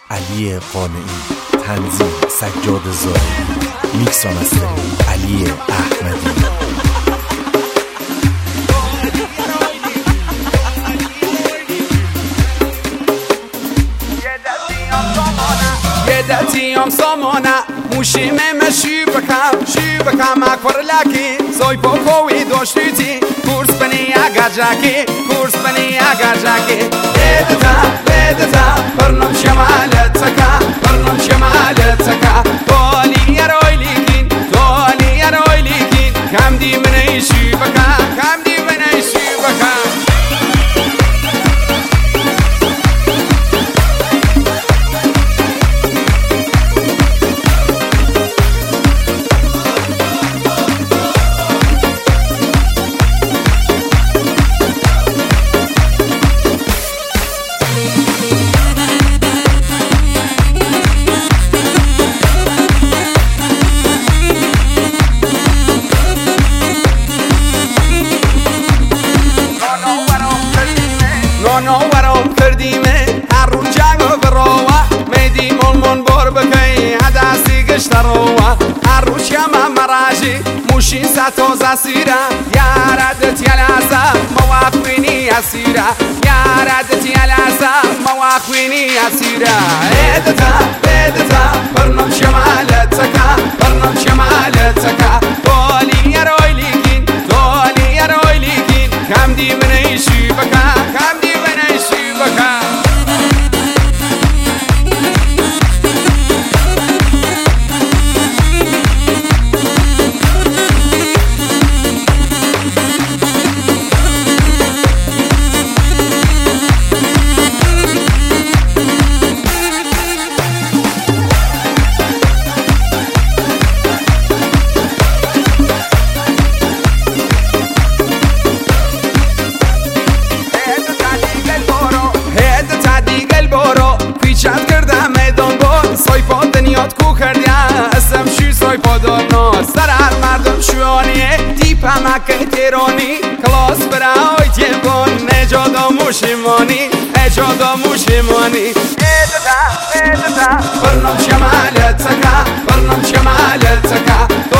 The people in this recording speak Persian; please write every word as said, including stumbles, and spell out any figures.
علی قانعی، تنظیم سجاد زاهدی، میکس و مسترینگ علی احمدی. دتیم سامانه موشیم مشی بکم شی بکم اکبر لکی زوی پاکوی داشتی کورس بنی اگر جاکی کورس بنی اگر جاکی بدتا بدتا برنم شمالت سکا برنم شمالت سکا تولی روی لیکین تولی روی لیکین کم دی منی شی بکم کم دی منی شی بکم نو ورام کردیمه هر رو جنگ براوه میدی ملمون بار بکی هدستی گشتروه هر رو شما مراجی موشین ستو زسیره یاردت یلازه مواقوینی اسیره یاردت یلازه مواقوینی اسیره ایدتا ایدتا برنم شمالت سکا برنم شمالت سکا تولی روی لیکین تولی روی لیکین کم دی منیشی بکا کم دی بکن چند کردم میدان با سایپا دنیات کو کردیم اسم شی سایپا دارنا سر هر مردم شوانیه دیپ همکه تیرانی کلاس برای تیبون نجادا موشیمانی نجادا موشیمانی ایدتا ایدتا برنم شمالت سکا برنم شمالت سکا